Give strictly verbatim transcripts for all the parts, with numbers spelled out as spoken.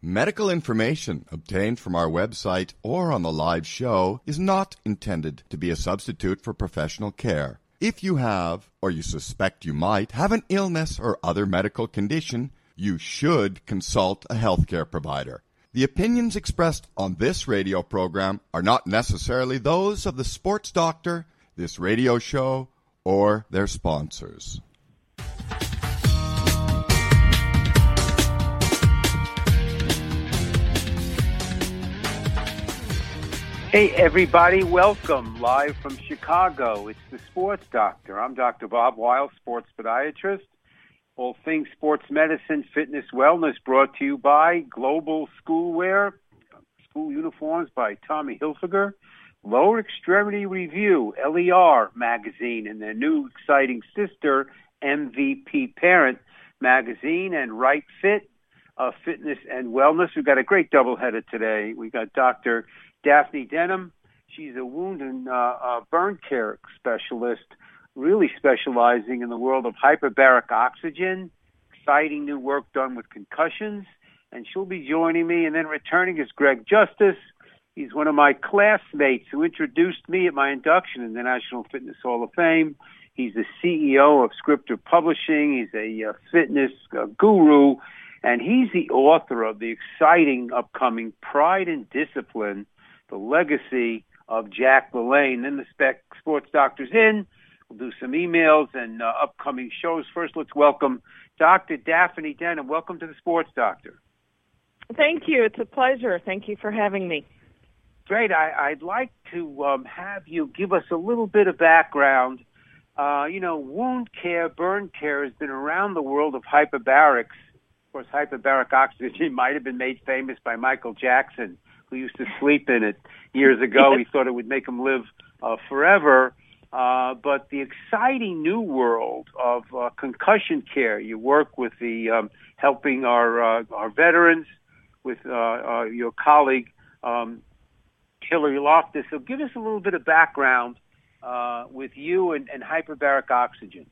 Medical information obtained from our website or on the live show is not intended to be a substitute for professional care. If you have, or you suspect you might, have an illness or other medical condition, you should consult a healthcare provider. The opinions expressed on this radio program are not necessarily those of the sports doctor, this radio show, or their sponsors. Hey everybody, welcome live from Chicago. It's the Sports Doctor. I'm Doctor Bob Weil, sports podiatrist. All things sports medicine, fitness, wellness brought to you by Global Schoolwear, school uniforms by Tommy Hilfiger, Lower Extremity Review, L E R magazine, and their new exciting sister, M V P Parent magazine, and Right Fit, uh, fitness and wellness. We've got a great doubleheader today. We got Doctor Daphne Denham. She's a wound and uh, uh, burn care specialist, really specializing in the world of hyperbaric oxygen, exciting new work done with concussions, and she'll be joining me. And then returning is Greg Justice. He's one of my classmates who introduced me at my induction in the National Fitness Hall of Fame. He's the C E O of Scripter Publishing. He's a uh, fitness uh, guru, and he's the author of the exciting upcoming Pride and Discipline, The Legacy of Jack LaLanne. Then the spec sports doctor's in. We'll do some emails and uh, upcoming shows. First, let's welcome Doctor Daphne Denham. Welcome to the Sports Doctor. Thank you. It's a pleasure. Thank you for having me. Great. I, I'd like to um, have you give us a little bit of background. Uh, you know, wound care, burn care has been around the world of hyperbarics. Of course, hyperbaric oxygen might have been made famous by Michael Jackson, who used to sleep in it years ago. He thought it would make him live uh, forever. Uh, but the exciting new world of uh, concussion care, you work with the um, helping our uh, our veterans with uh, uh, your colleague um, Hillary Loftus. So give us a little bit of background uh, with you and, and hyperbaric oxygen.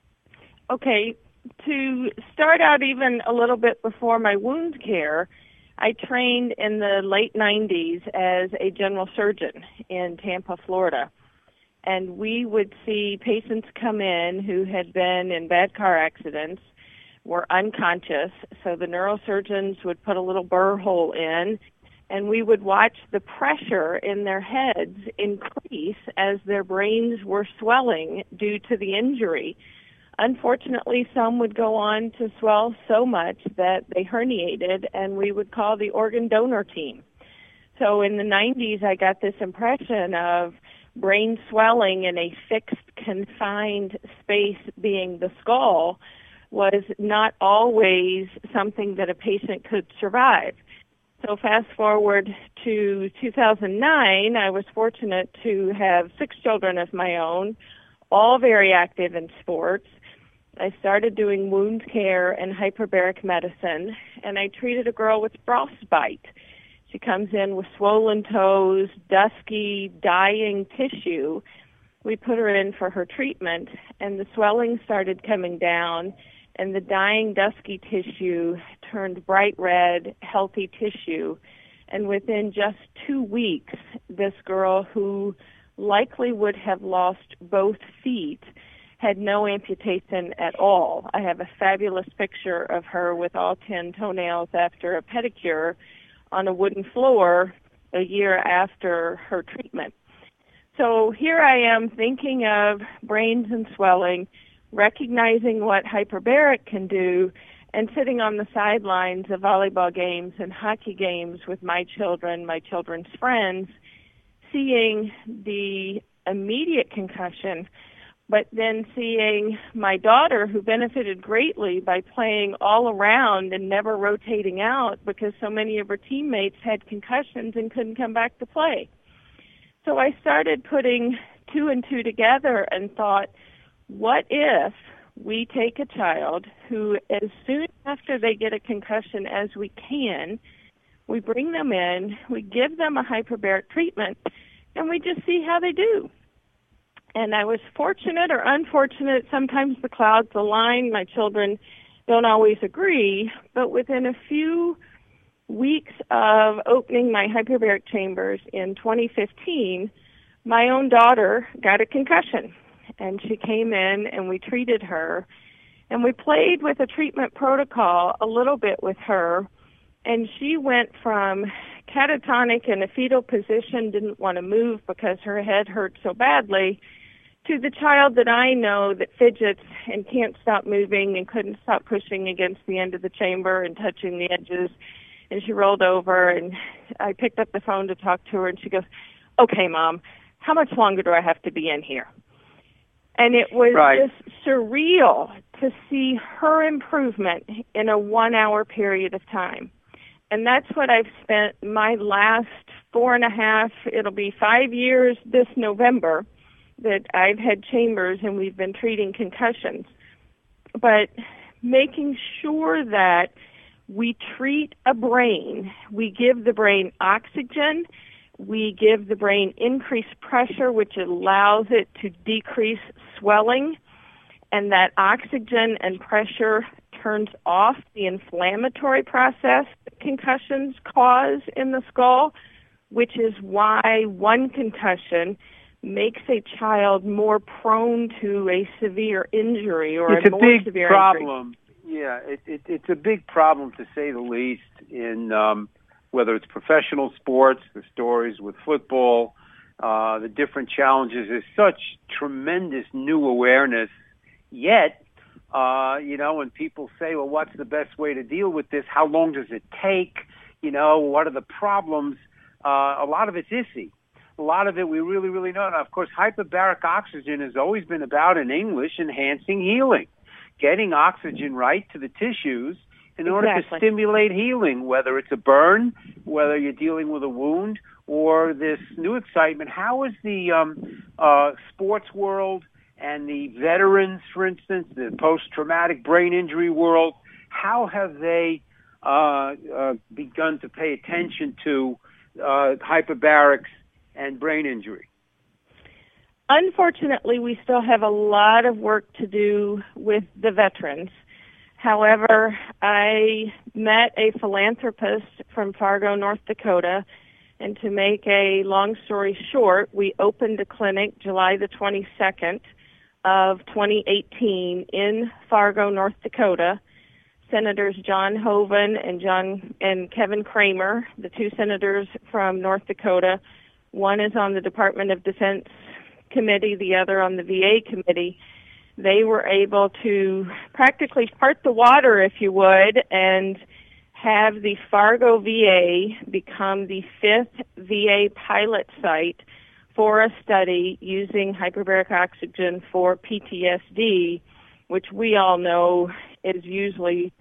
Okay, to start out even a little bit before my wound care, I trained in the late nineties as a general surgeon in Tampa, Florida. And we would see patients come in who had been in bad car accidents, were unconscious, so the neurosurgeons would put a little burr hole in, and we would watch the pressure in their heads increase as their brains were swelling due to the injury. Unfortunately, some would go on to swell so much that they herniated, and we would call the organ donor team. So in the nineties, I got this impression of brain swelling in a fixed, confined space being the skull was not always something that a patient could survive. So fast forward to two thousand nine, I was fortunate to have six children of my own, all very active in sports. I started doing wound care and hyperbaric medicine, and I treated a girl with frostbite. She comes in with swollen toes, dusky, dying tissue. We put her in for her treatment, and the swelling started coming down, and the dying, dusky tissue turned bright red, healthy tissue. And within just two weeks, this girl, who likely would have lost both feet, had no amputation at all. I have a fabulous picture of her with all ten toenails after a pedicure on a wooden floor a year after her treatment. So here I am thinking of brains and swelling, recognizing what hyperbaric can do, and sitting on the sidelines of volleyball games and hockey games with my children, my children's friends, seeing the immediate concussion, but then seeing my daughter, who benefited greatly by playing all around and never rotating out because so many of her teammates had concussions and couldn't come back to play. So I started putting two and two together and thought, what if we take a child who, as soon after they get a concussion as we can, we bring them in, we give them a hyperbaric treatment, and we just see how they do. And I was fortunate or unfortunate. Sometimes the clouds align. My children don't always agree. But within a few weeks of opening my hyperbaric chambers in twenty fifteen, my own daughter got a concussion, and she came in and we treated her, and we played with a treatment protocol a little bit with her, and she went from catatonic in a fetal position, didn't want to move because her head hurt so badly, to the child that I know that fidgets and can't stop moving and couldn't stop pushing against the end of the chamber and touching the edges. And she rolled over, and I picked up the phone to talk to her, and she goes, "Okay, Mom, how much longer do I have to be in here?" And it was right. just surreal to see her improvement in a one-hour period of time. And that's what I've spent my last four and a half, it'll be five years this November, that I've had chambers and we've been treating concussions. But making sure that we treat a brain, we give the brain oxygen, we give the brain increased pressure, which allows it to decrease swelling, and that oxygen and pressure turns off the inflammatory process that concussions cause in the skull, which is why one concussion makes a child more prone to a severe injury or it's a more a big severe problem. injury. Yeah, it, it, it's a big problem, to say the least, in um, whether it's professional sports, the stories with football, uh, the different challenges. There's such tremendous new awareness, yet, uh, you know, when people say, well, what's the best way to deal with this? How long does it take? You know, what are the problems? Uh, a lot of it's iffy. A lot of it we really, really know. Now, of course, hyperbaric oxygen has always been about, in English, enhancing healing, getting oxygen right to the tissues in order Exactly. to stimulate healing, whether it's a burn, whether you're dealing with a wound, or this new excitement. How is the um, uh, sports world and the veterans, for instance, the post-traumatic brain injury world, how have they uh, uh, begun to pay attention to uh, hyperbarics and brain injury? Unfortunately, we still have a lot of work to do with the veterans. However, I met a philanthropist from Fargo, North Dakota, and to make a long story short, we opened a clinic July the twenty-second of twenty eighteen in Fargo, North Dakota. Senators John Hoeven and John and Kevin Kramer, the two senators from North Dakota, one is on the Department of Defense committee, the other on the V A committee. They were able to practically part the water, if you would, and have the Fargo V A become the fifth V A pilot site for a study using hyperbaric oxygen for P T S D, which we all know is usually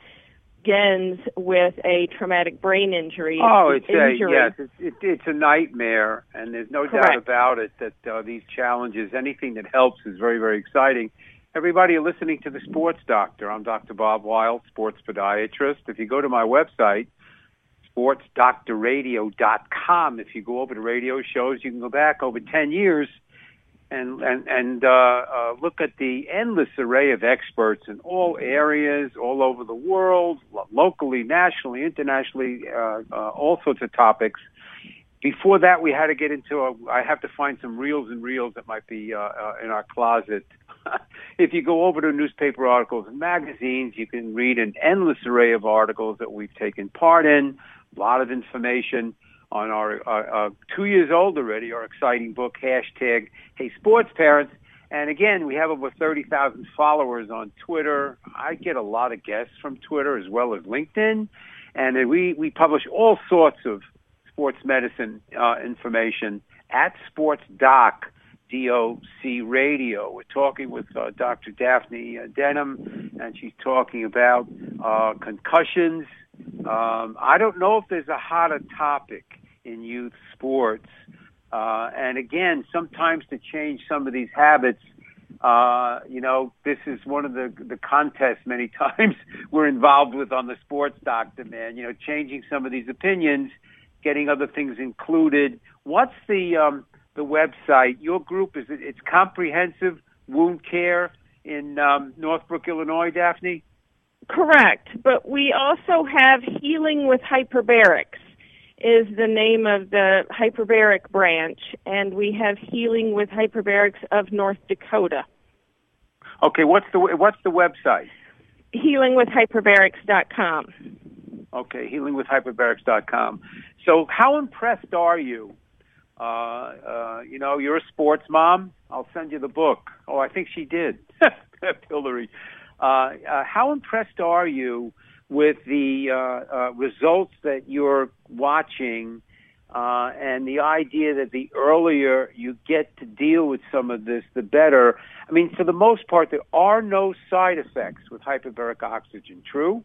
begins with a traumatic brain injury. Oh, it's it's a, injury. yes, it's, it, it's a nightmare, and there's no Correct. doubt about it that uh, these challenges, anything that helps is very, very exciting. Everybody, you're listening to The Sports Doctor. I'm Doctor Bob Weil, sports podiatrist. If you go to my website, sports doctor radio dot com, if you go over to radio shows, you can go back over ten years and and and uh, uh, look at the endless array of experts in all areas, all over the world, lo- locally, nationally, internationally, uh, uh, all sorts of topics. Before that, we had to get into a, I have to find some reels and reels that might be uh, uh, in our closet. If you go over to newspaper articles and magazines, you can read an endless array of articles that we've taken part in, a lot of information on our uh, uh, two years old already, our exciting book, hashtag Hey Sports Parents. And again, we have over thirty thousand followers on Twitter. I get a lot of guests from Twitter as well as LinkedIn. And we, we publish all sorts of sports medicine uh, information at Sports Doc, D O C Radio. We're talking with uh, Doctor Daphne uh, Denham, and she's talking about uh, concussions. Um, I don't know if there's a hotter topic in youth sports. Uh, and again, sometimes to change some of these habits, uh, you know, this is one of the, the contests many times we're involved with on the Sports Doctor, man, you know, changing some of these opinions, getting other things included. What's the, um, the website? Your group, is it, it's Comprehensive Wound Care in um, Northbrook, Illinois, Daphne? Correct, but we also have Healing with Hyperbarics. is the name of the hyperbaric branch, and we have Healing with Hyperbarics of North Dakota. Okay, what's the what's the website? healing with hyperbarics dot com. Okay, healing with hyperbarics dot com. So how impressed are you? Uh, uh, you know, you're a sports mom. I'll send you the book. Oh, I think she did. Hillary. Uh, uh, how impressed are you with the uh, uh, results that you're watching uh, and the idea that the earlier you get to deal with some of this, the better? I mean, for the most part, there are no side effects with hyperbaric oxygen, true?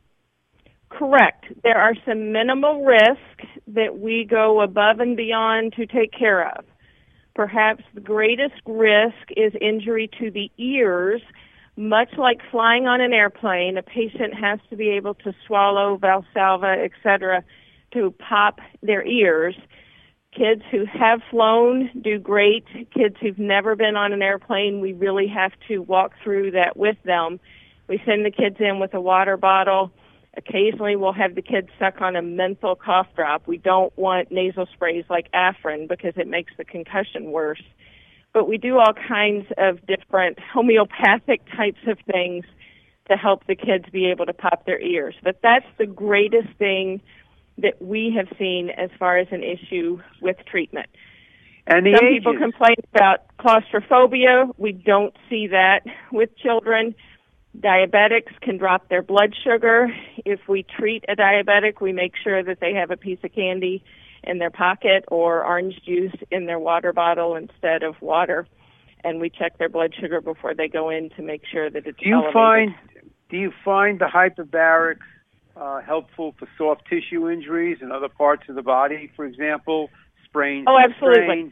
Correct. There are some minimal risks that we go above and beyond to take care of. Perhaps the greatest risk is injury to the ears. Much like flying on an airplane, a patient has to be able to swallow, Valsalva, et cetera, to pop their ears. Kids who have flown do great. Kids who've never been on an airplane, we really have to walk through that with them. We send the kids in with a water bottle. Occasionally we'll have the kids suck on a menthol cough drop. We don't want nasal sprays like Afrin because it makes the concussion worse. But we do all kinds of different homeopathic types of things to help the kids be able to pop their ears. But that's the greatest thing that we have seen as far as an issue with treatment. And the Some ages. people complain about claustrophobia. We don't see that with children. Diabetics can drop their blood sugar. If we treat a diabetic, we make sure that they have a piece of candy in their pocket or orange juice in their water bottle instead of water, and we check their blood sugar before they go in to make sure that it's do you elevated. find do you find the hyperbarics uh, helpful for soft tissue injuries and other parts of the body, for example, sprains? Oh, absolutely. Sprains?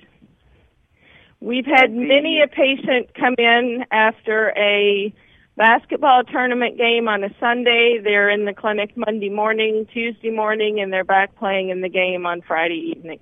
We've had the, many a patient come in after a basketball tournament game on a Sunday. They're in the clinic Monday morning, Tuesday morning, and they're back playing in the game on Friday evening.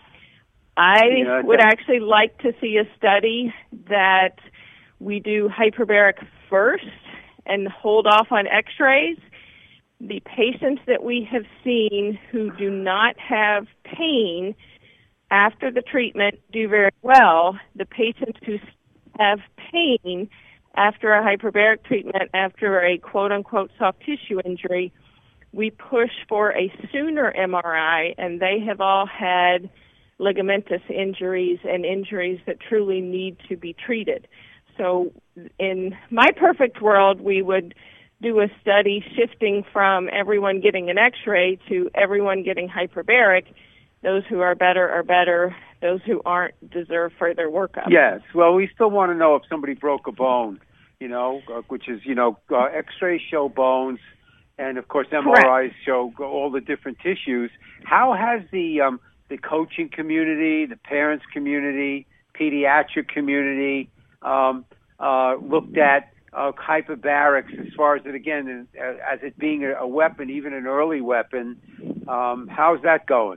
I yeah, would actually like to see a study that we do hyperbaric first and hold off on x-rays. The patients that we have seen who do not have pain after the treatment do very well. The patients who have pain after a hyperbaric treatment, after a quote-unquote soft tissue injury, we push for a sooner M R I, and they have all had ligamentous injuries and injuries that truly need to be treated. So in my perfect world, we would do a study shifting from everyone getting an x-ray to everyone getting hyperbaric. Those who are better are better. Those who aren't deserve further workup. Yes. Well, we still want to know if somebody broke a bone, you know, uh, which is, you know, uh, x-rays show bones, and, of course, M R Is Correct. show all the different tissues. How has the um, the coaching community, the parents community, pediatric community um, uh, looked at uh, hyperbarics as far as it, again, as it being a weapon, even an early weapon? Um, how's that going?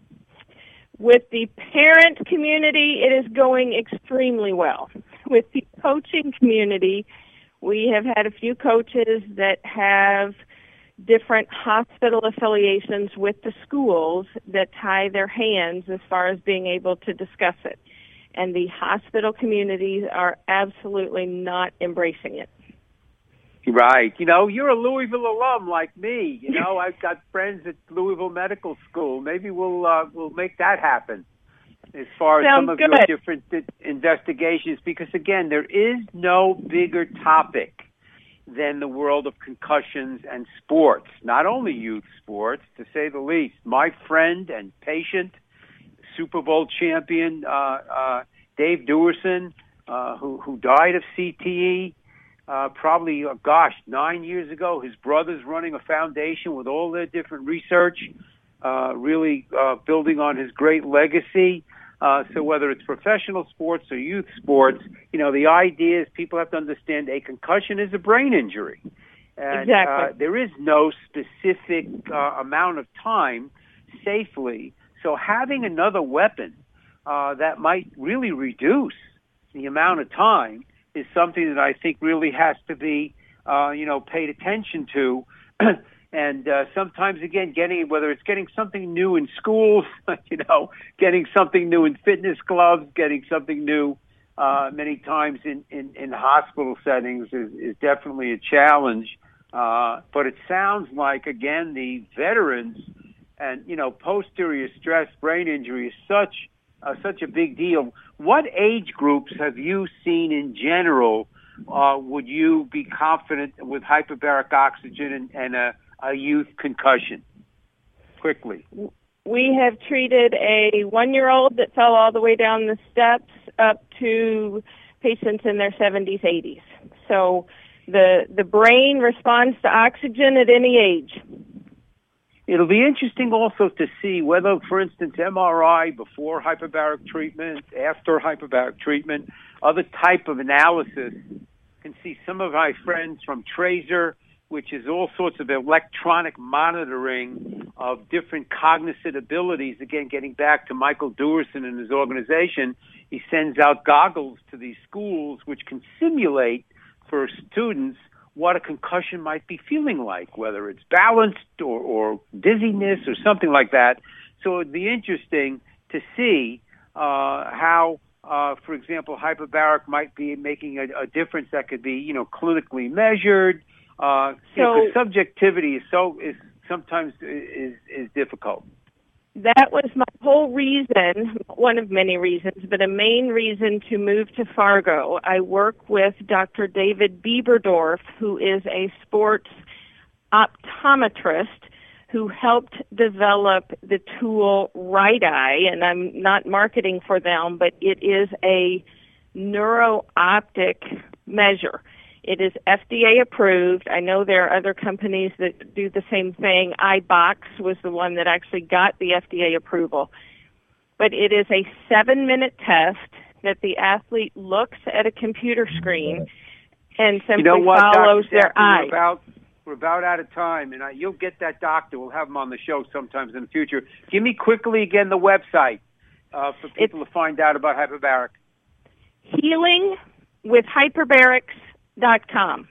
With the parent community, it is going extremely well. With the coaching community, we have had a few coaches that have different hospital affiliations with the schools that tie their hands as far as being able to discuss it. And the hospital communities are absolutely not embracing it. Right. You know, you're a Louisville alum like me. You know, I've got friends at Louisville Medical School. Maybe we'll uh, we'll make that happen as far as Sounds some of good. your different uh, investigations, because, again, there is no bigger topic than the world of concussions and sports, not only youth sports, to say the least. My friend and patient, Super Bowl champion, uh, uh, Dave Duerson, uh, who, who died of C T E, uh, probably, uh, gosh, nine years ago. His brother's running a foundation with all their different research, uh, really uh, building on his great legacy. Uh, so whether it's professional sports or youth sports, you know, the idea is people have to understand a concussion is a brain injury. And Exactly. uh, there is no specific uh, amount of time safely. So having another weapon uh, that might really reduce the amount of time is something that I think really has to be, uh, you know, paid attention to. And uh, sometimes, again, getting whether it's getting something new in schools, you know, getting something new in fitness clubs, getting something new uh, many times in, in, in hospital settings is, is definitely a challenge. Uh, but it sounds like, again, the veterans and, you know, posterior stress brain injury is such uh, such a big deal. What age groups have you seen in general uh, would you be confident with hyperbaric oxygen and, and a a youth concussion? Quickly. We have treated a one-year-old that fell all the way down the steps up to patients in their seventies, eighties. So the the brain responds to oxygen at any age. It'll be interesting also to see whether, for instance, M R I before hyperbaric treatment, after hyperbaric treatment, other type of analysis. Can see some of my friends from Tracer, which is all sorts of electronic monitoring of different cognizant abilities. Again, getting back to Michael Dewerson and his organization, he sends out goggles to these schools which can simulate for students what a concussion might be feeling like, whether it's balanced or, or dizziness or something like that. So it'd be interesting to see uh, how, uh, for example, hyperbaric might be making a, a difference that could be, you know, clinically measured. Uh, so you know, subjectivity is so is sometimes is is difficult. That was my whole reason, one of many reasons, but a main reason to move to Fargo. I work with Doctor David Bieberdorf, who is a sports optometrist who helped develop the tool Right Eye, and I'm not marketing for them, but it is a neuro-optic measure. It is F D A approved. I know there are other companies that do the same thing. iBox was the one that actually got the F D A approval. But it is a seven-minute test that the athlete looks at a computer screen and simply you know what, follows Doctor their eye. We're about, we're about out of time, and I, you'll get that doctor. We'll have him on the show sometimes in the future. Give me quickly again the website uh, for people it's to find out about hyperbaric. Healing with hyperbarics. Dot com.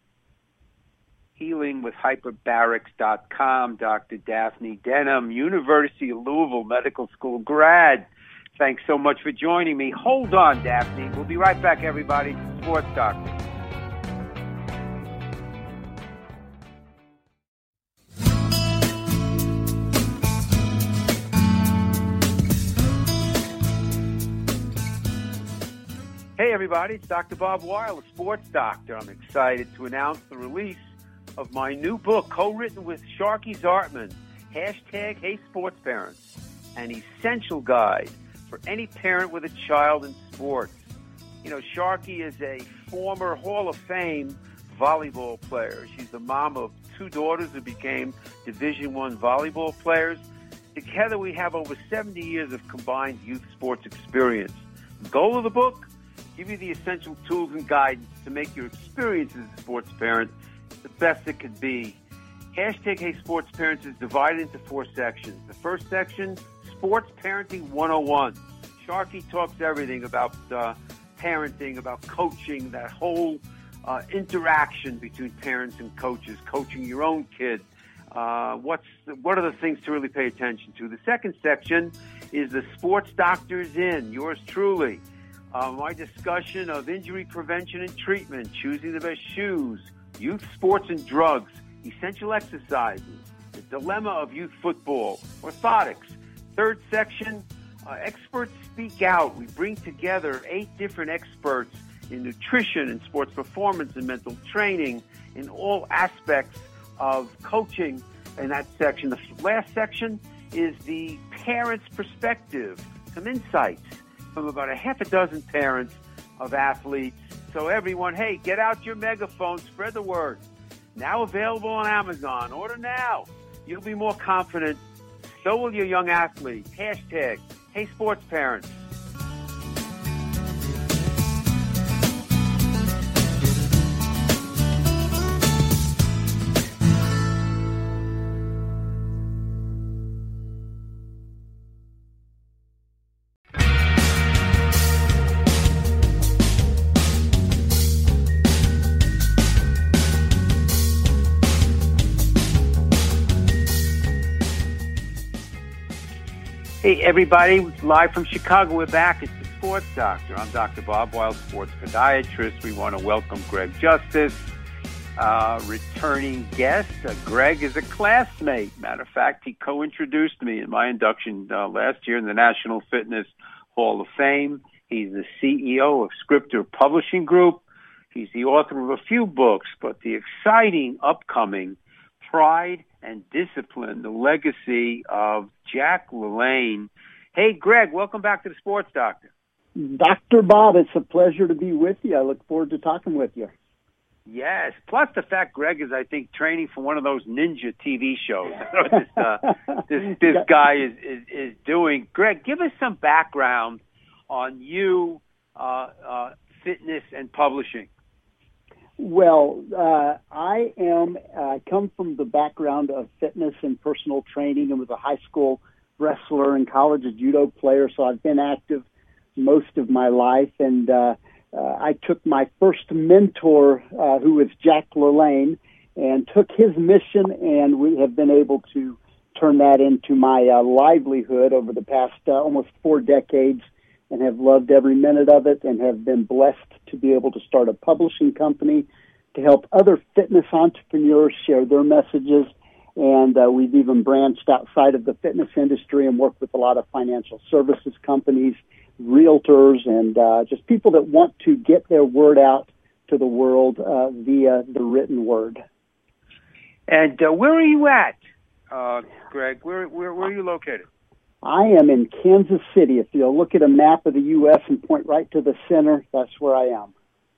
Healing with hyperbarics dot com. Doctor Daphne Denham, University of Louisville Medical School grad. Thanks so much for joining me. Hold on, Daphne. We'll be right back, everybody. Sports Doctor. Hey everybody, it's Doctor Bob Weil, a sports doctor. I'm excited to announce the release of my new book, co-written with Sharky Zartman, hashtag Hey Sports Parents, an essential guide for any parent with a child in sports. You know, Sharky is a former Hall of Fame volleyball player. She's the mom of two daughters who became Division One volleyball players. Together we have over seventy years of combined youth sports experience. The goal of the book? Give you the essential tools and guidance to make your experience as a sports parent the best it could be. Hashtag Hey Sports Parents is divided into four sections. The first section, Sports Parenting one oh one. Sharky talks everything about uh, parenting, about coaching, that whole uh, interaction between parents and coaches, coaching your own kid. Uh, what's the, what are the things to really pay attention to? The second section is the Sports Doctor's In, yours truly. Uh, my discussion of injury prevention and treatment, choosing the best shoes, youth sports and drugs, essential exercises, the dilemma of youth football, orthotics. Third section, uh, experts speak out. We bring together eight different experts in nutrition and sports performance and mental training in all aspects of coaching in that section. The last section is the parent's perspective, some insights from about a half a dozen parents of athletes. So everyone, hey, get out your megaphone, spread the word. Now available on Amazon. Order now. You'll be more confident. So will your young athlete. Hashtag Hey Sports Parents. Hey, everybody, live from Chicago. We're back. It's the Sports Doctor. I'm Doctor Bob Weil, sports podiatrist. We want to welcome Greg Justice, uh, returning guest. Uh, Greg is a classmate. Matter of fact, he co-introduced me in my induction uh, last year in the National Fitness Hall of Fame. He's the C E O of Scripter Publishing Group. He's the author of a few books, but the exciting upcoming Pride and Discipline, the legacy of Jack LaLanne. Hey, Greg, welcome back to the Sports Doctor. Doctor Bob, it's a pleasure to be with you. I look forward to talking with you. Yes, plus the fact Greg is, I think, training for one of those ninja T V shows. this uh, this, this guy is, is, is doing. Greg, give us some background on you, uh, uh, fitness and publishing. Well, uh, I am, I uh, come from the background of fitness and personal training and was a high school wrestler and college a judo player, so I've been active most of my life. And uh, uh, I took my first mentor, uh, who was Jack LaLanne, and took his mission, and we have been able to turn that into my uh, livelihood over the past uh, almost four decades. And have loved every minute of it, and have been blessed to be able to start a publishing company to help other fitness entrepreneurs share their messages. And uh, we've even branched outside of the fitness industry and worked with a lot of financial services companies, realtors, and uh, just people that want to get their word out to the world uh, via the written word. And uh, where are you at, uh, Greg? Where, where, where are you located? I am in Kansas City. If you'll look at a map of the U S and point right to the center, that's where I am.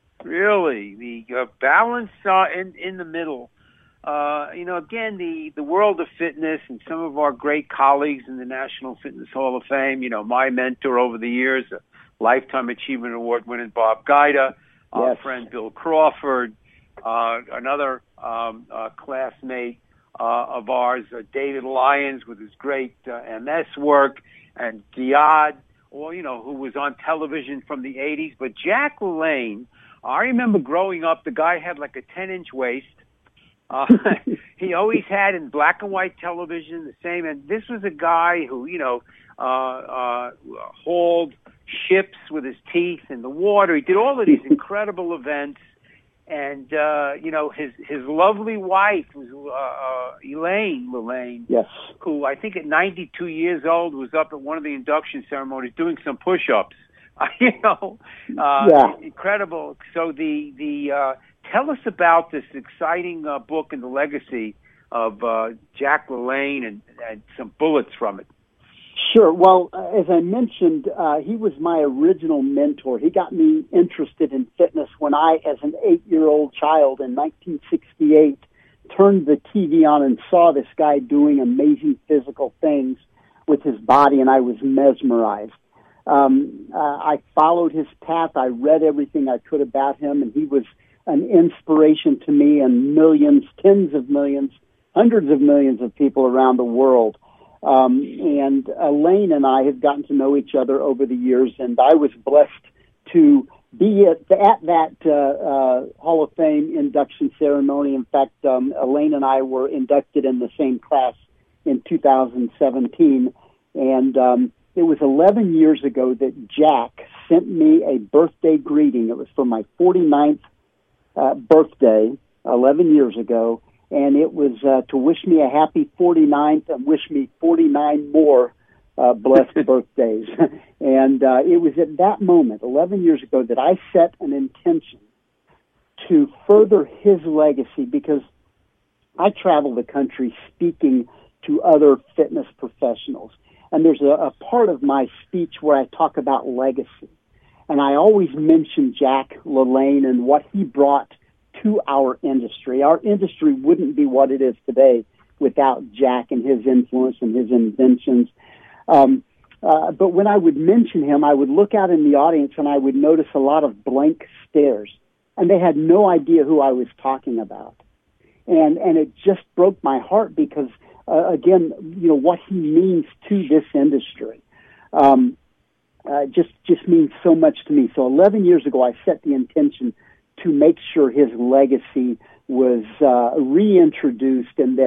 Really? The uh, balance uh, in, in the middle. Uh, you know, again, the, the world of fitness and some of our great colleagues in the National Fitness Hall of Fame, you know, my mentor over the years, a Lifetime Achievement Award winning Bob Guida, our yes. friend Bill Crawford, uh, another um, uh, classmate, Uh, of ours, uh, David Lyons with his great uh, M S work, and Diad, well, you know, who was on television from the eighties. But Jack LaLanne, I remember growing up, the guy had like a ten-inch waist. Uh, he always had in black and white television the same. And this was a guy who, you know, uh, uh, hauled ships with his teeth in the water. He did all of these incredible events. And, uh, you know, his, his lovely wife was, uh, uh, Elaine LaLanne, yes. who I think at ninety-two years old was up at one of the induction ceremonies doing some push-ups, uh, you know, uh, yeah. incredible. So the, the, uh, tell us about this exciting, uh, book and the legacy of, uh, Jack LaLanne and, and some bullets from it. Sure. Well, uh, as I mentioned, uh, he was my original mentor. He got me interested in fitness when I, as an eight-year-old child in nineteen sixty-eight, turned the T V on and saw this guy doing amazing physical things with his body, and I was mesmerized. Um, uh, I followed his path. I read everything I could about him, and he was an inspiration to me and millions, tens of millions, hundreds of millions of people around the world. Um, and Elaine and I have gotten to know each other over the years, and I was blessed to be at, at that uh, uh, Hall of Fame induction ceremony. In fact, um, Elaine and I were inducted in the same class in two thousand seventeen, and um, it was eleven years ago that Jack sent me a birthday greeting. It was for my forty-ninth uh, birthday, eleven years ago. And it was uh, to wish me a happy forty-ninth and wish me forty-nine more uh, blessed birthdays. And uh, it was at that moment, eleven years ago, that I set an intention to further his legacy, because I travel the country speaking to other fitness professionals. And there's a, a part of my speech where I talk about legacy. And I always mention Jack LaLanne and what he brought to our industry. Our industry wouldn't be what it is today without Jack and his influence and his inventions. Um, uh, but when I would mention him, I would look out in the audience and I would notice a lot of blank stares, and they had no idea who I was talking about. And and it just broke my heart because, uh, again, you know, what he means to this industry um, uh, just just means so much to me. So eleven years ago, I set the intention to make sure his legacy was uh, reintroduced, and that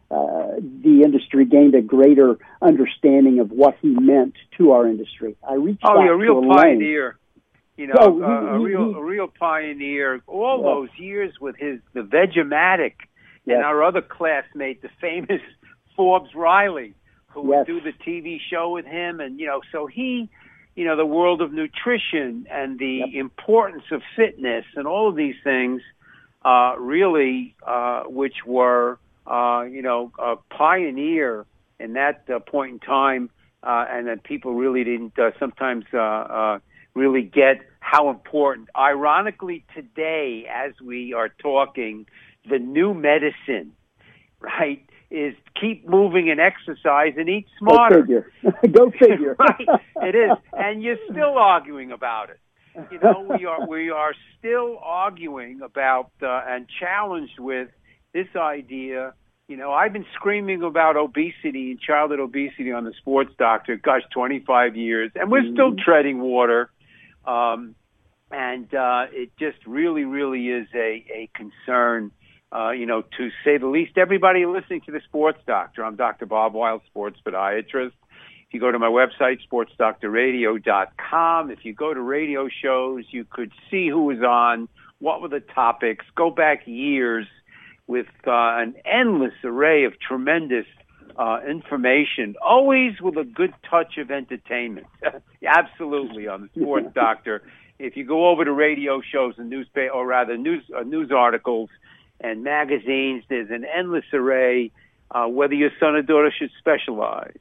uh, the industry gained a greater understanding of what he meant to our industry. I reached oh, out you're a real to pioneer. You know, oh, he, uh, a he, real, he, a real pioneer. All yeah. those years with his the Vegematic, yes. and our other classmate, the famous Forbes Riley, who yes. would do the T V show with him, and you know, so he, you know, the world of nutrition and the yep. importance of fitness and all of these things, uh, really, uh, which were, uh, you know, a pioneer in that uh, point in time, uh, and that people really didn't uh, sometimes. Uh, uh, really get how important. Ironically, today, as we are talking, the new medicine, right, is keep moving and exercise and eat smarter. Go figure. Go figure. Right, it is. And you're still arguing about it. You know, we are we are still arguing about uh, and challenged with this idea. You know, I've been screaming about obesity and childhood obesity on the Sports Doctor, gosh, twenty-five years, and we're mm-hmm. still treading water. Um, and uh, it just really, really is a, a concern, uh, you know, to say the least. Everybody listening to the Sports Doctor, I'm Doctor Bob Weil, sports podiatrist. If you go to my website, sports doctor radio dot com, if you go to radio shows, you could see who was on, what were the topics, go back years with uh, an endless array of tremendous Uh, information, always with a good touch of entertainment. Absolutely, on the Sports Doctor. If you go over to radio shows and newspaper, or rather news uh, news articles and magazines, there's an endless array. Uh, whether your son or daughter should specialize,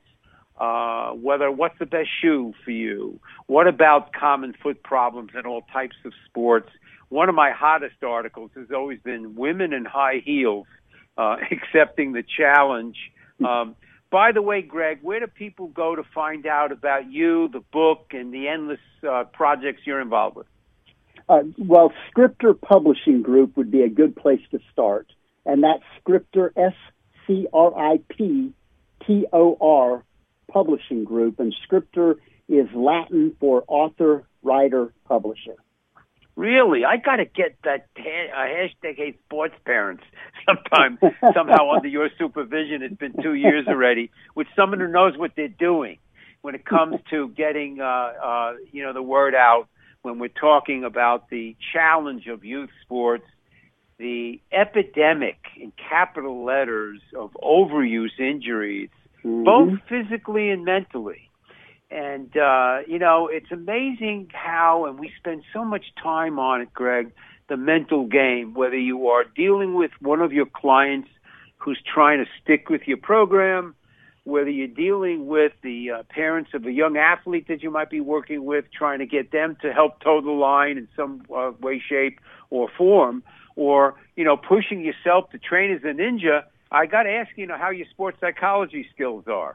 uh, whether what's the best shoe for you, what about common foot problems in all types of sports. One of my hottest articles has always been women in high heels uh, accepting the challenge. Um, by the way, Greg, where do people go to find out about you, the book, and the endless uh, projects you're involved with? Uh, well, Scriptor Publishing Group would be a good place to start. And that's Scriptor, S C R I P T O R, Publishing Group. And Scriptor is Latin for author, writer, publisher. Really? I got to get that ha- uh, hashtag hate sports parents sometime, somehow under your supervision. It's been two years already, with someone who knows what they're doing when it comes to getting, uh, uh, you know, the word out when we're talking about the challenge of youth sports, the epidemic in capital letters of overuse injuries, mm-hmm. both physically and mentally. And, uh, you know, it's amazing how, and we spend so much time on it, Greg, the mental game, whether you are dealing with one of your clients who's trying to stick with your program, whether you're dealing with the uh, parents of a young athlete that you might be working with, trying to get them to help toe the line in some uh, way, shape, or form, or, you know, pushing yourself to train as a ninja. I got to ask, you know, how your sports psychology skills are.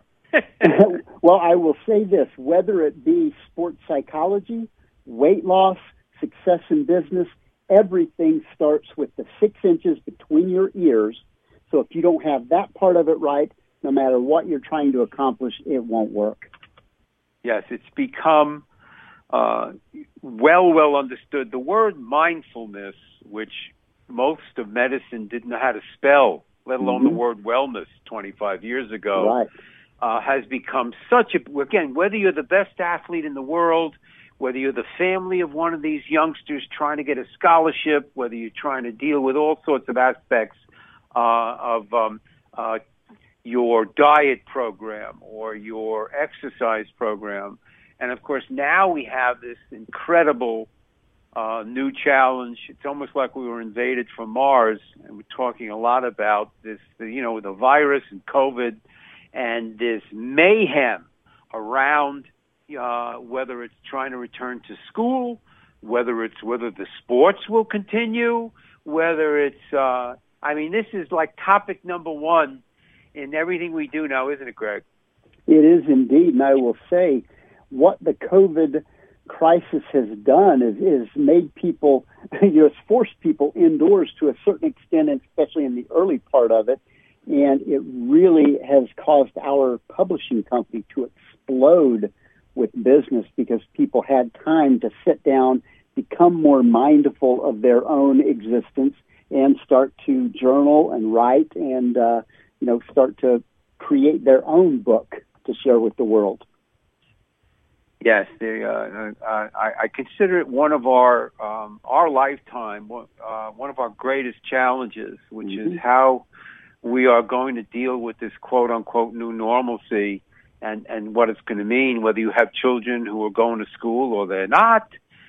Well, I will say this, whether it be sports psychology, weight loss, success in business, everything starts with the six inches between your ears. So if you don't have that part of it right, no matter what you're trying to accomplish, it won't work. Yes, it's become uh, well, well understood. The word mindfulness, which most of medicine didn't know how to spell, let alone mm-hmm. the word wellness twenty-five years ago, right. Uh, has become such a, again, whether you're the best athlete in the world, whether you're the family of one of these youngsters trying to get a scholarship, whether you're trying to deal with all sorts of aspects uh, of um, uh, your diet program or your exercise program. And, of course, now we have this incredible uh, new challenge. It's almost like we were invaded from Mars, and we're talking a lot about this, you know, with the virus and COVID, and this mayhem around uh, whether it's trying to return to school, whether it's whether the sports will continue, whether it's, uh, I mean, this is like topic number one in everything we do now, isn't it, Greg? It is indeed, and I will say what the COVID crisis has done is, is made people, you know, it's forced people indoors to a certain extent, especially in the early part of it. And it really has caused our publishing company to explode with business because people had time to sit down, become more mindful of their own existence, and start to journal and write and, uh, you know, start to create their own book to share with the world. Yes, they, uh, I, I consider it one of our um, our lifetime, uh, one of our greatest challenges, which mm-hmm. is how we are going to deal with this quote-unquote new normalcy and, and what it's going to mean, whether you have children who are going to school or they're not,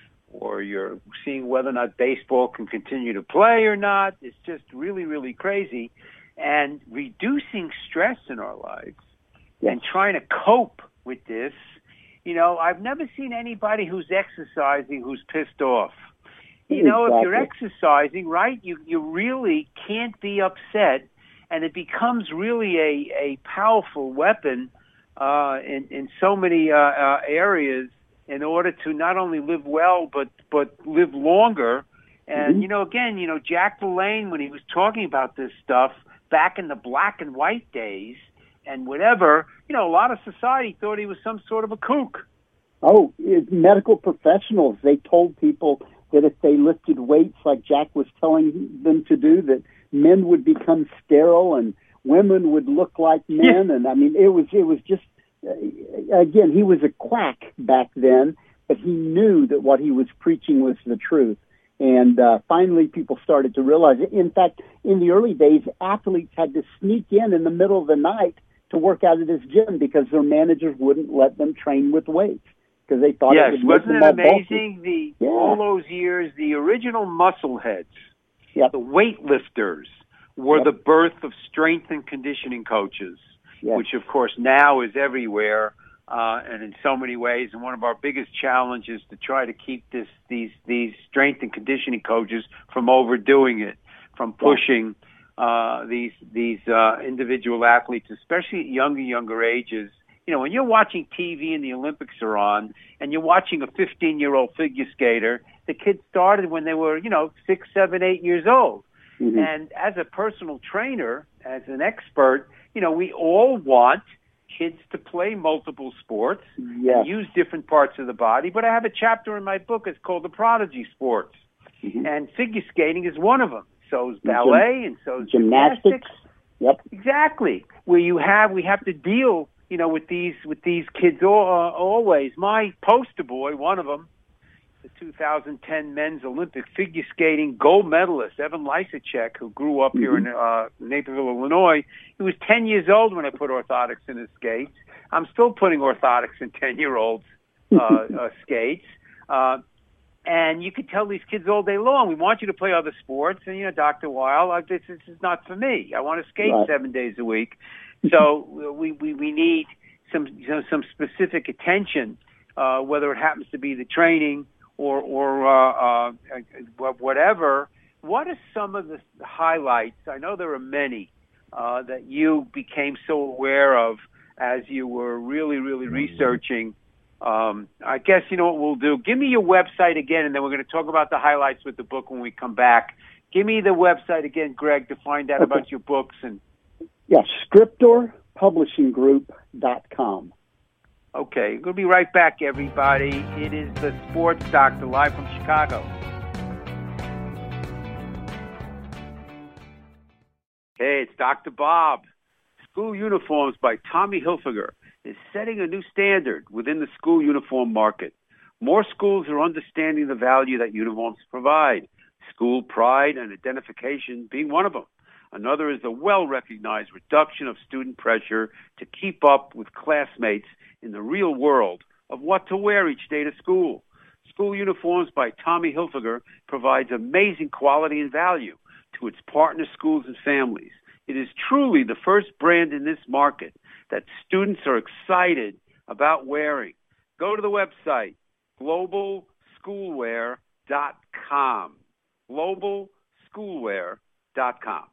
or you're seeing whether or not baseball can continue to play or not. It's just really, really crazy. And reducing stress in our lives yes. and trying to cope with this. You know, I've never seen anybody who's exercising who's pissed off. You know, exactly. If you're exercising, right, you, you really can't be upset, and it becomes really a, a powerful weapon uh, in, in so many uh, uh, areas in order to not only live well, but, but live longer. And, mm-hmm. you know, again, you know, Jack LaLanne, when he was talking about this stuff back in the black and white days, and whatever, you know, a lot of society thought he was some sort of a kook. Oh, medical professionals, they told people that if they lifted weights like Jack was telling them to do, that men would become sterile and women would look like men. Yeah. And I mean, it was, it was just, uh, again, he was a quack back then, but he knew that what he was preaching was the truth. And uh, finally, people started to realize it. In fact, in the early days, athletes had to sneak in in the middle of the night to work out at his gym because their managers wouldn't let them train with weights because they thought yes, it would make them them all amazing? Bulky. The yeah. all those years, the original muscle heads, yep. the weightlifters, were yep. the birth of strength and conditioning coaches, yes. which of course now is everywhere uh, and in so many ways. And one of our biggest challenges to try to keep this these these strength and conditioning coaches from overdoing it, from pushing. Uh, these these uh, individual athletes, especially at younger younger ages. You know, when you're watching T V and the Olympics are on, and you're watching a fifteen-year-old figure skater, the kid started when they were, you know, six, seven, eight years old. Mm-hmm. And as a personal trainer, as an expert, you know, we all want kids to play multiple sports, yes. and use different parts of the body. But I have a chapter in my book. It's called The Prodigy Sports, mm-hmm. and figure skating is one of them. So is ballet and so is gymnastics. gymnastics. Yep. Exactly. Where you have, we have to deal, you know, with these, with these kids all, uh, always. My poster boy, one of them, the two thousand ten men's Olympic figure skating gold medalist, Evan Lysacek, who grew up mm-hmm. here in uh, Naperville, Illinois. He was ten years old when I put orthotics in his skates. I'm still putting orthotics in ten-year-olds' uh, uh, skates. Uh, And you could tell these kids all day long, we want you to play other sports. And, you know, Doctor Weil, uh, this, this is not for me. I want to skate right. seven days a week. So we, we, we need some, you know, some specific attention, uh, whether it happens to be the training or, or uh, uh, whatever. What are some of the highlights? I know there are many uh, that you became so aware of as you were really, really researching. Um, I guess you know what we'll do. Give me your website again, and then we're going to talk about the highlights with the book when we come back. Give me the website again, Greg, to find out okay. about your books. And yes, Scriptor Publishing Group dot com. Okay, we'll be right back, everybody. It is the Sports Doctor live from Chicago. Hey, it's Doctor Bob. School Uniforms by Tommy Hilfiger is setting a new standard within the school uniform market. More schools are understanding the value that uniforms provide, school pride and identification being one of them. Another is the well-recognized reduction of student pressure to keep up with classmates in the real world of what to wear each day to school. School Uniforms by Tommy Hilfiger provides amazing quality and value to its partner schools and families. It is truly the first brand in this market that students are excited about wearing. Go to the website, global schoolwear dot com. global schoolwear dot com.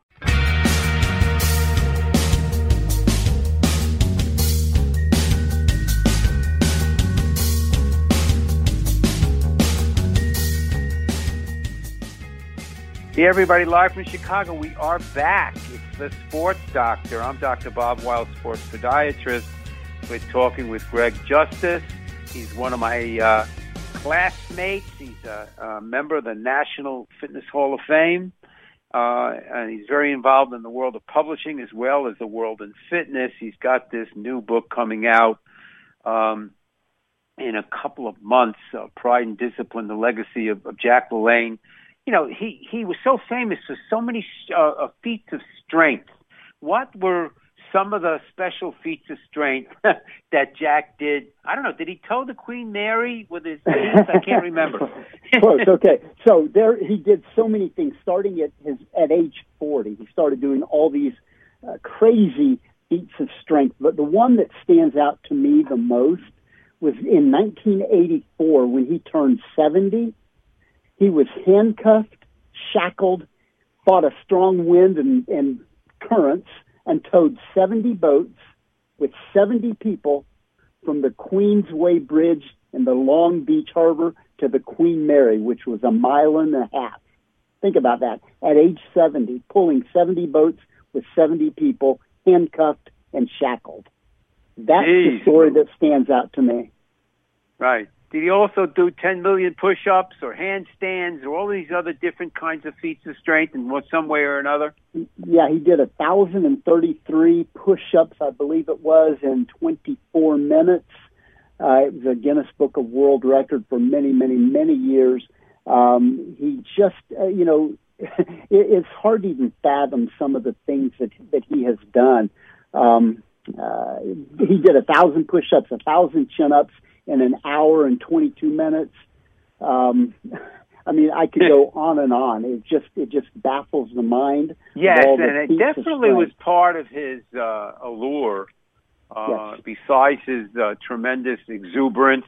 Hey, everybody, live from Chicago. We are back. It's the Sports Doctor. I'm Doctor Bob Weil, sports podiatrist. We're talking with Greg Justice. He's one of my uh, classmates. He's a, a member of the National Fitness Hall of Fame. Uh, and he's very involved in the world of publishing as well as the world in fitness. He's got this new book coming out um, in a couple of months, uh, Pride and Discipline, The Legacy of, of Jack LaLanne. You know, he, he was so famous for so many uh, feats of strength. What were some of the special feats of strength that Jack did? I don't know. Did he toe the Queen Mary with his knees? I can't remember. Close. Okay. So there, he did so many things. Starting at his at age forty, he started doing all these uh, crazy feats of strength. But the one that stands out to me the most was in nineteen eighty-four when he turned seventy. He was handcuffed, shackled, fought a strong wind and, and currents, and towed seventy boats with seventy people from the Queensway Bridge in the Long Beach Harbor to the Queen Mary, which was a mile and a half. Think about that. At age seventy, pulling seventy boats with seventy people, handcuffed and shackled. That's Jeez. the story that stands out to me. Right. Did he also do ten million push-ups or handstands or all these other different kinds of feats of strength in some way or another? Yeah, he did one thousand thirty-three push-ups, I believe it was, in twenty-four minutes. Uh, it was a Guinness Book of World Record for many, many, many years. Um, he just, uh, you know, it, it's hard to even fathom some of the things that that he has done. Um, uh, he did a thousand push-ups, a thousand chin-ups in an hour and twenty-two minutes. Um, I mean, I could go on and on. It just it just baffles the mind. Yes, and it definitely was part of his uh, allure. Uh, yes. Besides his uh, tremendous exuberance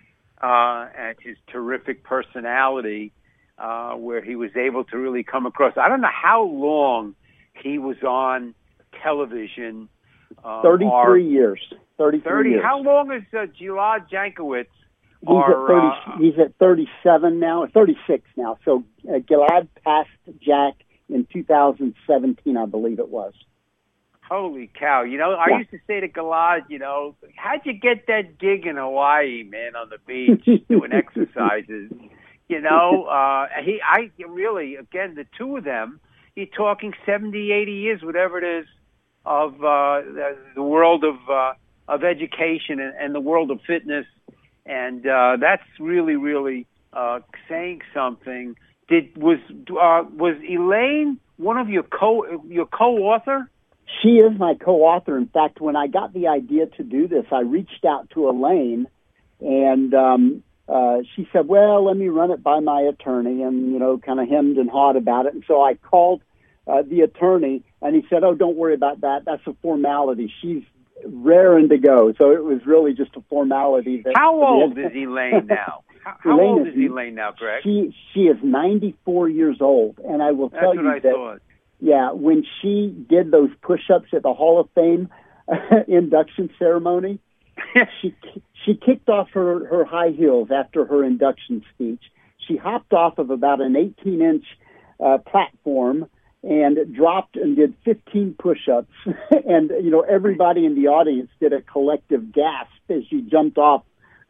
uh, and his terrific personality, uh, where he was able to really come across. I don't know how long he was on television. Uh, thirty-three or, years. thirty-three thirty. years. How long is uh, Gilad Jankowicz? He's or, at thirty. Uh, he's at thirty-seven now. thirty-six now. So uh, Gilad passed Jack in two thousand seventeen, I believe it was. Holy cow! You know, I yeah. used to say to Gilad, you know, how'd you get that gig in Hawaii, man, on the beach doing exercises? You know, uh, he, I really, again, the two of them. You're talking seventy, eighty years, whatever it is, of uh, the, the world of uh, of education and, and the world of fitness, and uh, that's really, really uh, saying something. Did was uh, was Elaine one of your co your co-author? She is my co-author. In fact, when I got the idea to do this, I reached out to Elaine, and um, uh, she said, "Well, let me run it by my attorney," and you know, kind of hemmed and hawed about it. And so I called uh, the attorney, and he said, "Oh, don't worry about that. That's a formality. She's raring to go." So it was really just a formality. That, How old is Elaine now? How, how Elaine old is, is Elaine now, Greg? She she is ninety-four years old, and I will That's tell what you I that. Thought. Yeah, when she did those push-ups at the Hall of Fame induction ceremony, she she kicked off her, her high heels after her induction speech. She hopped off of about an eighteen-inch uh, platform and dropped and did fifteen push-ups. And, you know, everybody in the audience did a collective gasp as she jumped off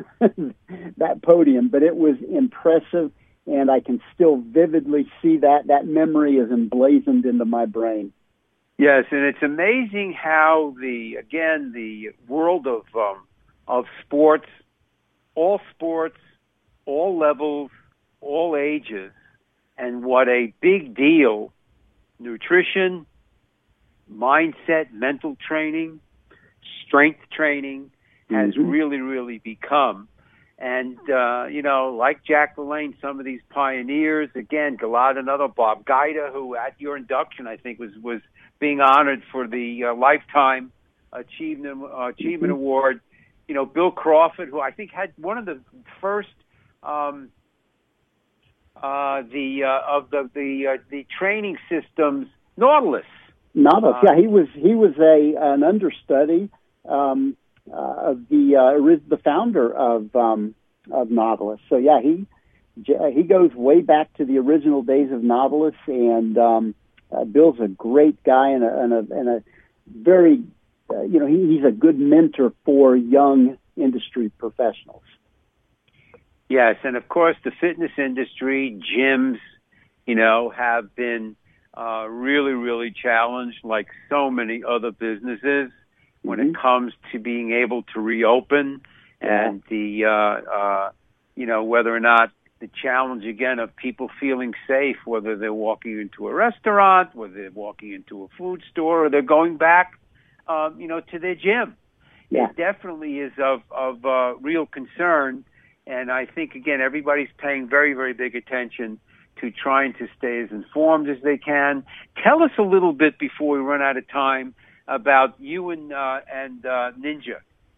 that podium. But it was impressive. And I can still vividly see that. That memory is emblazoned into my brain. Yes, and it's amazing how the, again, the world of um, of sports, all sports, all levels, all ages, and what a big deal nutrition, mindset, mental training, strength training has mm-hmm. really, really become. And, uh, you know, like Jack LaLanne, some of these pioneers, again, Gilad, another, Bob Guida, who at your induction, I think, was, was being honored for the uh, Lifetime Achievement, uh, Achievement mm-hmm. Award. You know, Bill Crawford, who I think had one of the first, um, uh, the, uh, of the, the, uh, the training systems, Nautilus. Nautilus, uh, yeah, he was, he was a, an understudy, um, Uh, of the uh, the founder of um, of Nautilus. So yeah, he he goes way back to the original days of Nautilus, and um, uh, Bill's a great guy and a and a, and a very uh, you know he, he's a good mentor for young industry professionals. Yes, and of course the fitness industry, gyms, you know, have been uh, really, really challenged, like so many other businesses, when mm-hmm. it comes to being able to reopen yeah. and the, uh, uh, you know, whether or not the challenge, again, of people feeling safe, whether they're walking into a restaurant, whether they're walking into a food store, or they're going back, um, you know, to their gym. Yeah. It definitely is of, of uh, real concern. And I think, again, everybody's paying very, very big attention to trying to stay as informed as they can. Tell us a little bit before we run out of time about you and, uh, and uh, Ninja.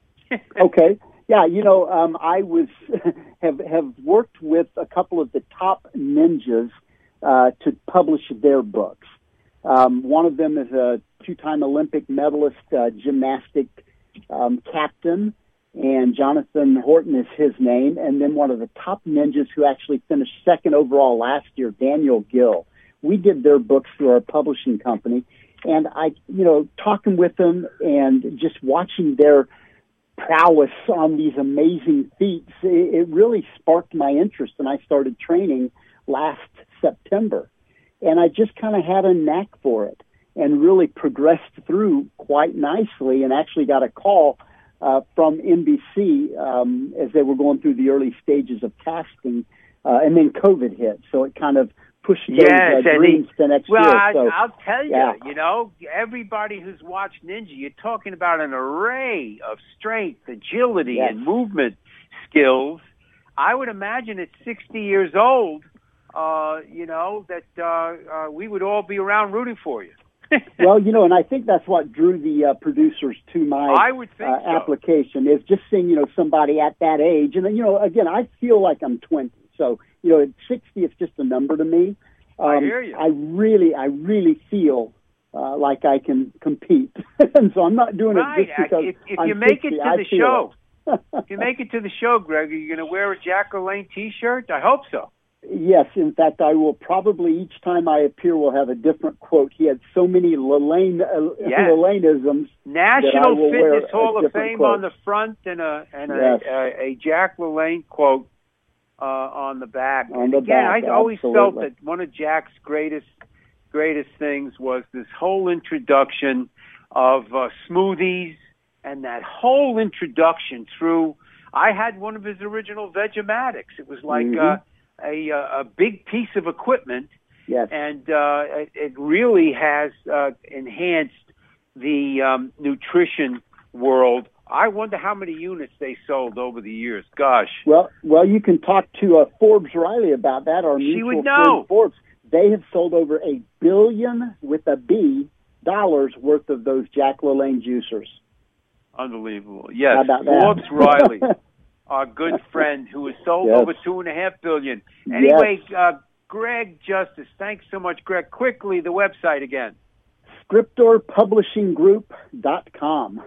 Okay. Yeah, you know, um, I was have have worked with a couple of the top ninjas uh, to publish their books. Um, one of them is a two-time Olympic medalist, uh, gymnastic um, captain, and Jonathan Horton is his name. And then one of the top ninjas who actually finished second overall last year, Daniel Gill. We did their books through our publishing company, and I, you know, talking with them and just watching their prowess on these amazing feats, it, it really sparked my interest, and I started training last September. And I just kind of had a knack for it and really progressed through quite nicely, and actually got a call uh, from N B C um, as they were going through the early stages of casting, uh, and then COVID hit, so it kind of pushed those yes, uh, dreams he, to next well, year. Well, so, I'll tell you, yeah. you know, everybody who's watched Ninja, you're talking about an array of strength, agility, yes. and movement skills. I would imagine at sixty years old, uh, you know, that uh, uh, we would all be around rooting for you. Well, you know, and I think that's what drew the uh, producers to my I would think uh, so. application, is just seeing, you know, somebody at that age. And then, you know, again, I feel like I'm twenty. So, you know, at sixty, it's just a number to me. Um, I hear you. I really, I really feel uh, like I can compete. And so I'm not doing right. it just because if, if I'm you make sixty, it to I the feel show, it. if you make it to the show, Greg, are you going to wear a Jack LaLanne T-shirt? I hope so. Yes, in fact, I will probably, each time I appear, will have a different quote. He had so many LaLanne, uh, yes. LaLanneisms. National Fitness Hall of Fame quote. on the front, and a and yes. a, a, a Jack LaLanne quote uh, on the back. On and the again, back, I always absolutely. felt that one of Jack's greatest greatest things was this whole introduction of uh, smoothies, and that whole introduction through. I had one of his original Vegematics. It was like. Mm-hmm. Uh, A, a big piece of equipment, yes. and uh, it, it really has uh, enhanced the um, nutrition world. I wonder how many units they sold over the years. Gosh. Well, well, you can talk to uh, Forbes Riley about that. Our she mutual would know. friend Forbes. They have sold over a billion with a B dollars worth of those Jack LaLanne juicers. Unbelievable. Yes, how about Forbes that? Riley. Our good friend who has sold yes. over two and a half billion. Anyway, yes. uh, Greg Justice, thanks so much, Greg. Quickly, the website again. Scriptor Publishing Group dot com.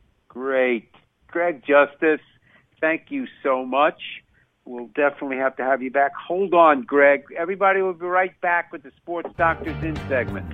Great. Greg Justice, thank you so much. We'll definitely have to have you back. Hold on, Greg. Everybody will be right back with the Sports Doctors In segment.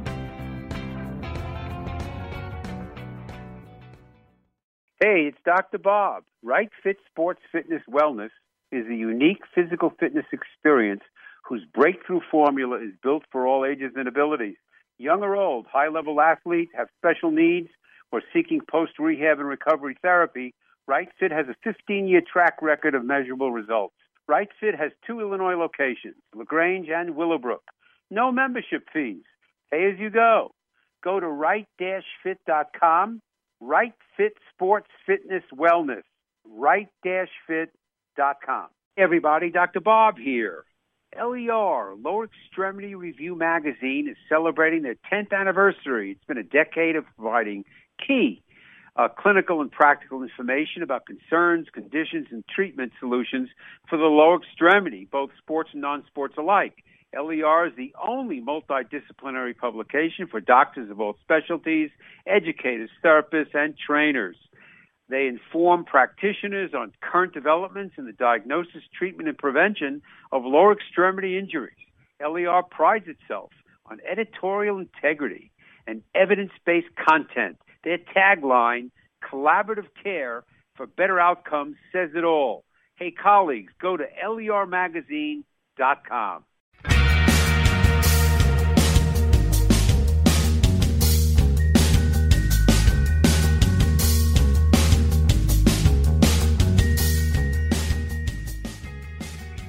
Hey, it's Doctor Bob. Right Fit Sports Fitness Wellness is a unique physical fitness experience whose breakthrough formula is built for all ages and abilities. Young or old, high-level athletes, have special needs, or seeking post-rehab and recovery therapy, Right Fit has a fifteen-year track record of measurable results. Right Fit has two Illinois locations, LaGrange and Willowbrook. No membership fees. Pay as you go. Go to right dash fit dot com. Right Fit Sports Fitness Wellness. right dash fit dot com. Hey everybody, Doctor Bob here. L E R, Lower Extremity Review Magazine, is celebrating their tenth anniversary. It's been a decade of providing key uh, clinical and practical information about concerns, conditions, and treatment solutions for the lower extremity, both sports and non-sports alike. L E R is the only multidisciplinary publication for doctors of all specialties, educators, therapists, and trainers. They inform practitioners on current developments in the diagnosis, treatment, and prevention of lower extremity injuries. L E R prides itself on editorial integrity and evidence-based content. Their tagline, collaborative care for better outcomes, says it all. Hey, colleagues, go to L E R magazine dot com.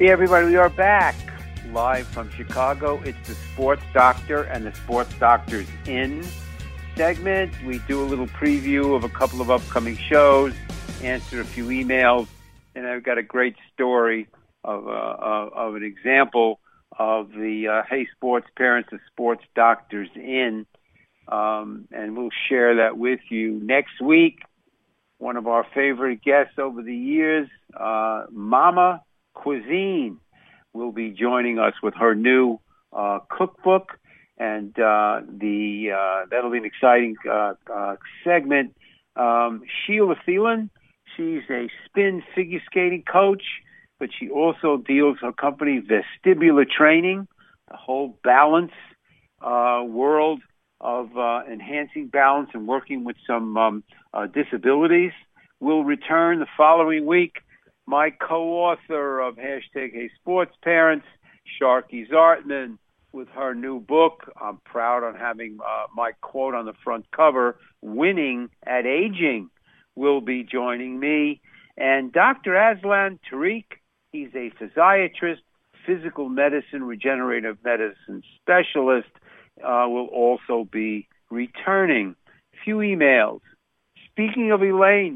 Hey, everybody, we are back live from Chicago. It's the Sports Doctor and the Sports Doctor's In segment. We do a little preview of a couple of upcoming shows, answer a few emails, and I've got a great story of, uh, of, of an example of the uh, Hey Sports Parents, the Sports Doctor's In, um, and we'll share that with you next week. One of our favorite guests over the years, uh, Mama Cuisine, will be joining us with her new uh, cookbook, and uh, the uh, that'll be an exciting uh, uh, segment. Um, Sheila Thielen, she's a spin figure skating coach, but she also deals her company Vestibular Training, the whole balance uh, world of uh, enhancing balance and working with some um, uh, disabilities. Will return the following week. My co-author of hashtag Hey Sports Parents, Sharky Zartman, with her new book. I'm proud on having uh, my quote on the front cover, Winning at Aging, will be joining me. And Doctor Aslan Tariq, he's a physiatrist, physical medicine, regenerative medicine specialist, uh, will also be returning. Few emails. Speaking of Elaine,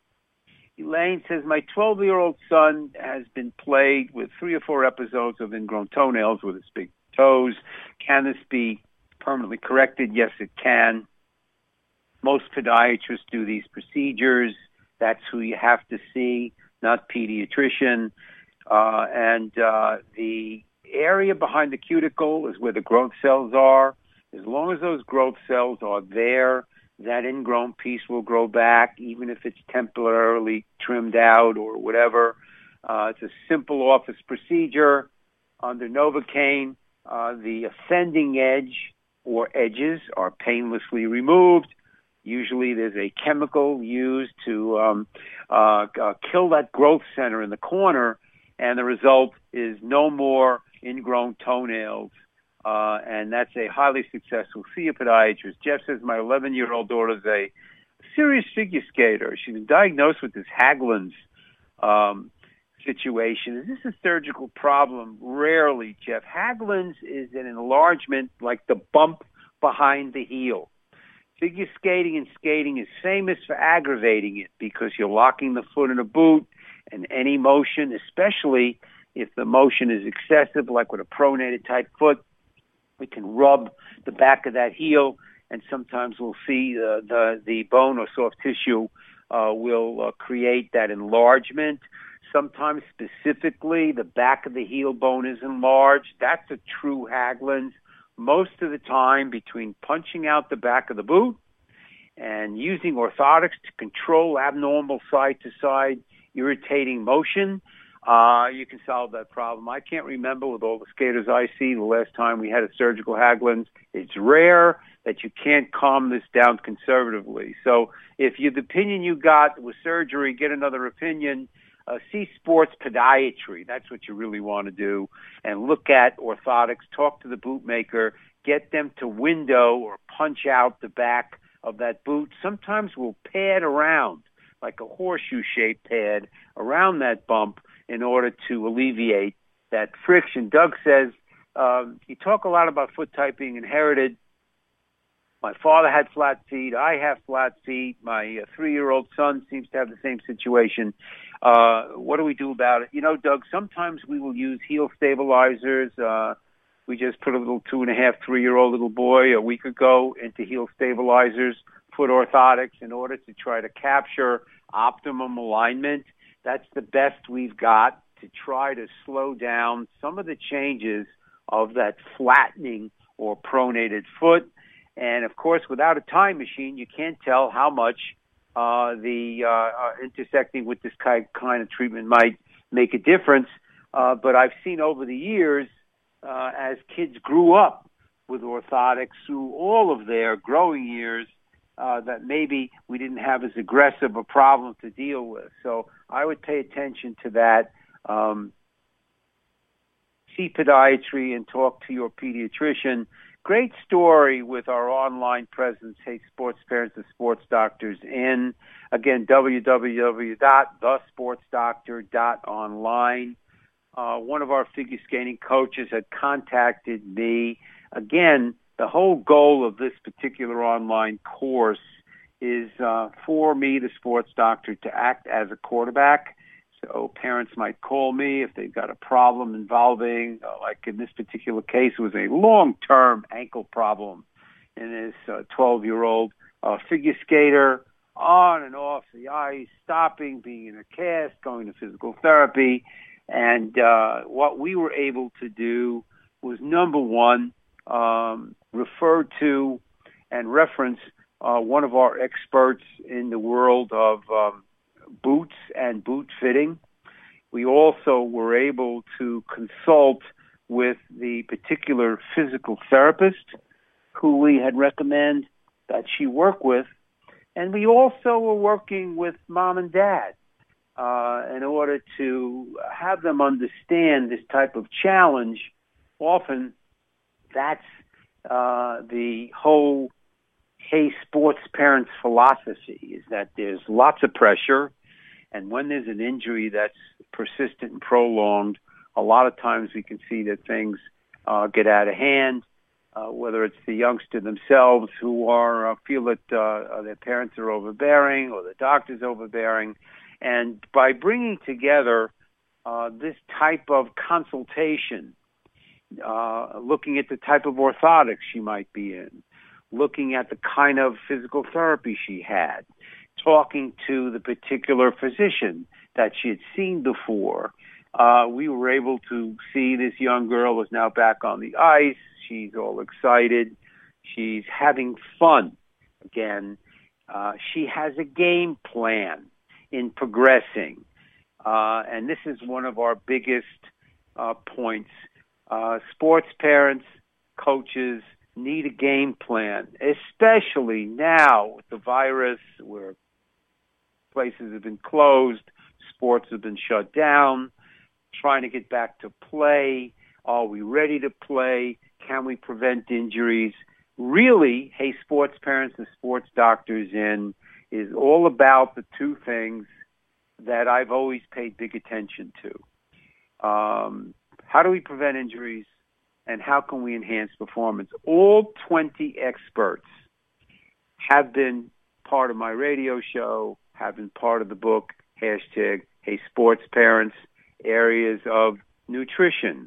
Elaine says, my twelve-year-old son has been plagued with three or four episodes of ingrown toenails with his big toes. Can this be permanently corrected? Yes, it can. Most podiatrists do these procedures. That's who you have to see, not pediatrician. Uh, and uh, the area behind the cuticle is where the growth cells are. As long as those growth cells are there, that ingrown piece will grow back, even if it's temporarily trimmed out or whatever. Uh, it's a simple office procedure. Under Novocaine, uh, the offending edge or edges are painlessly removed. Usually there's a chemical used to um, uh, uh, kill that growth center in the corner, and the result is no more ingrown toenails. Uh, and that's a highly successful. See a podiatrist. Jeff says, my eleven-year-old daughter is a serious figure skater. She's been diagnosed with this Haglund's um, situation. Is this a surgical problem? Rarely, Jeff. Haglund's is an enlargement like the bump behind the heel. Figure skating and skating is famous for aggravating it because you're locking the foot in a boot, and any motion, especially if the motion is excessive, like with a pronated type foot, we can rub the back of that heel, and sometimes we'll see uh, the the bone or soft tissue uh, will uh, create that enlargement. Sometimes specifically the back of the heel bone is enlarged. That's a true Haglund's. Most of the time, between punching out the back of the boot and using orthotics to control abnormal side-to-side irritating motion, Uh, you can solve that problem. I can't remember with all the skaters I see the last time we had a surgical Haglund's. It's rare that you can't calm this down conservatively. So if you, the opinion you got was surgery, get another opinion. Uh, see sports podiatry. That's what you really want to do. And look at orthotics. Talk to the bootmaker. Get them to window or punch out the back of that boot. Sometimes we'll pad around, like a horseshoe-shaped pad, around that bump in order to alleviate that friction. Doug says, um, you talk a lot about foot type being inherited. My father had flat feet. I have flat feet. My uh, three-year-old son seems to have the same situation. Uh, what do we do about it? You know, Doug, sometimes we will use heel stabilizers. Uh, we just put a little two-and-a-half, three-year-old little boy a week ago into heel stabilizers, foot orthotics, in order to try to capture optimum alignment. That's the best we've got to try to slow down some of the changes of that flattening or pronated foot. And, of course, without a time machine, you can't tell how much uh, the uh, uh, intersecting with this kind, kind of treatment might make a difference. Uh, but I've seen over the years, uh, as kids grew up with orthotics through all of their growing years, uh, that maybe we didn't have as aggressive a problem to deal with. So I would pay attention to that. Um, see podiatry and talk to your pediatrician. Great story with our online presence, Hey Sports Parents, the Sports Doctors In. Again, w w w dot the sports doctor dot online. uh, one of our figure skating coaches had contacted me. Again, the whole goal of this particular online course is uh, for me, the sports doctor, to act as a quarterback. So parents might call me if they've got a problem involving, uh, like in this particular case, it was a long-term ankle problem in this uh, twelve-year-old uh, figure skater, on and off the ice, stopping, being in a cast, going to physical therapy. And uh, what we were able to do was, number one, um, refer to and reference uh, one of our experts in the world of um, boots and boot fitting. We also were able to consult with the particular physical therapist who we had recommended that she work with. And we also were working with mom and dad uh, in order to have them understand this type of challenge. Often that's uh, the whole Hey Sports Parents philosophy, is that there's lots of pressure. And when there's an injury that's persistent and prolonged, a lot of times we can see that things uh, get out of hand, uh, whether it's the youngster themselves who are uh, feel that uh, their parents are overbearing or the doctor's overbearing. And by bringing together uh, this type of consultation, uh, looking at the type of orthotics she might be in, looking at the kind of physical therapy she had, talking to the particular physician that she had seen before, uh, we were able to see this young girl is now back on the ice. She's all excited. She's having fun again. Uh, she has a game plan in progressing. Uh, and this is one of our biggest uh, points. Uh, sports parents, coaches need a game plan, especially now with the virus where places have been closed, sports have been shut down, trying to get back to play. Are we ready to play? Can we prevent injuries? Really, Hey Sports Parents and Sports Doctors In is all about the two things that I've always paid big attention to. Um, how do we prevent injuries, and how can we enhance performance? All twenty experts have been part of my radio show, have been part of the book, hashtag Hey Sports Parents, areas of nutrition,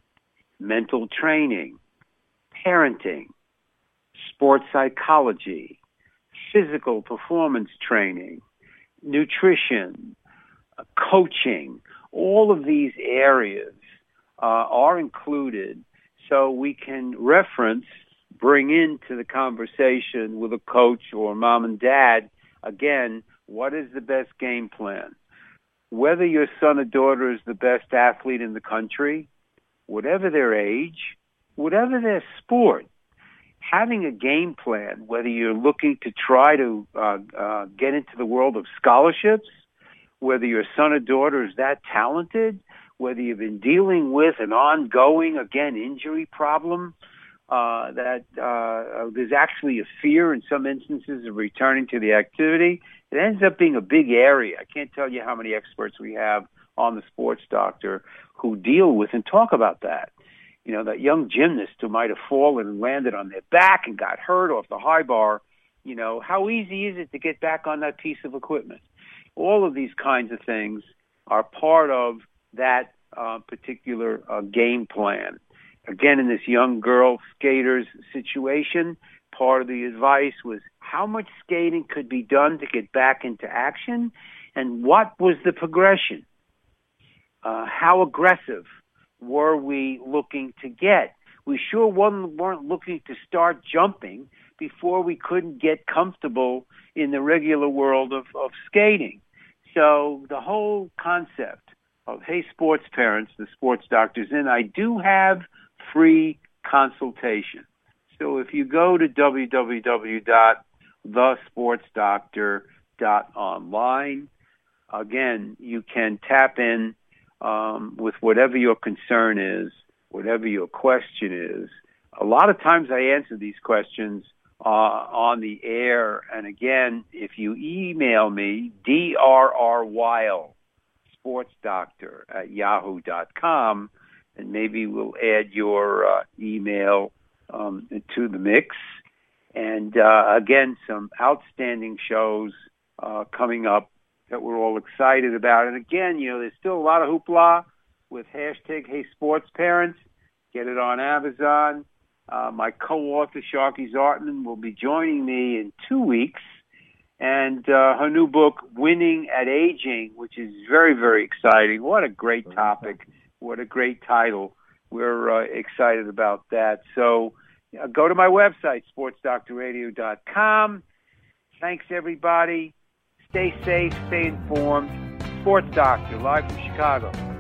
mental training, parenting, sports psychology, physical performance training, nutrition, uh, coaching. All of these areas uh, are included so we can reference, bring into the conversation with a coach or mom and dad, again, what is the best game plan? Whether your son or daughter is the best athlete in the country, whatever their age, whatever their sport, having a game plan, whether you're looking to try to uh, uh, get into the world of scholarships, whether your son or daughter is that talented, whether you've been dealing with an ongoing, again, injury problem, uh, that uh, there's actually a fear in some instances of returning to the activity. It ends up being a big area. I can't tell you how many experts we have on the Sports Doctor who deal with and talk about that. You know, that young gymnast who might have fallen and landed on their back and got hurt off the high bar, you know, how easy is it to get back on that piece of equipment? All of these kinds of things are part of that uh, particular uh, game plan. Again, in this young girl skater's situation, part of the advice was how much skating could be done to get back into action, and what was the progression? Uh, how aggressive were we looking to get? We sure weren't looking to start jumping before we couldn't get comfortable in the regular world of, of skating. So the whole concept of Hey Sports Parents, the Sports Doctors In, I do have free consultation. So if you go to w w w dot the sports doctor dot online, again, you can tap in um, with whatever your concern is, whatever your question is. A lot of times I answer these questions uh, on the air. And again, if you email me, D R R Weil, sportsdoctor at yahoo dot com, and maybe we'll add your uh, email um, to the mix. And uh, again, some outstanding shows uh, coming up that we're all excited about. And again, you know, there's still a lot of hoopla with hashtag Hey Sports Parents. Get it on Amazon. Uh, my co-author, Sharky Zartman, will be joining me in two weeks. And uh, her new book, Winning at Aging, which is very, very exciting. What a great topic. What a great title. We're uh, excited about that. So uh, go to my website, sports doctor radio dot com. Thanks, everybody. Stay safe, stay informed. Sports Doctor, live from Chicago.